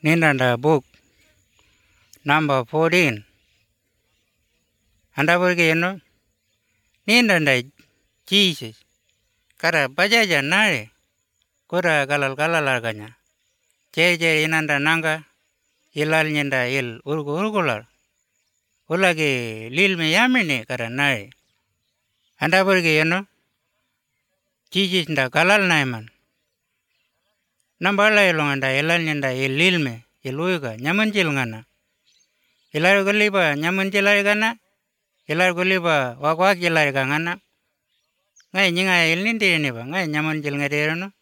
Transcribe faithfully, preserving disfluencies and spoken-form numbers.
Ninanda book number fourteen. Anda porque no ninanda Jesus. Kara bajaja nare. Kura galal galal arganya. Che che inanda nanga ilal nyenda il urgu urgular. Ulage lil me yamine kara nare. Anda porque no Jesus nda galal naiman. Nambala ilong anda ilal nyenda il lil me iluiga nyamanjil ngana. Ilar guliba nyamanjil gana. Ilar guliba wakwak ilar gana. Ngai nyinga il nindi ni ba ngai nyamanjil ngadero no.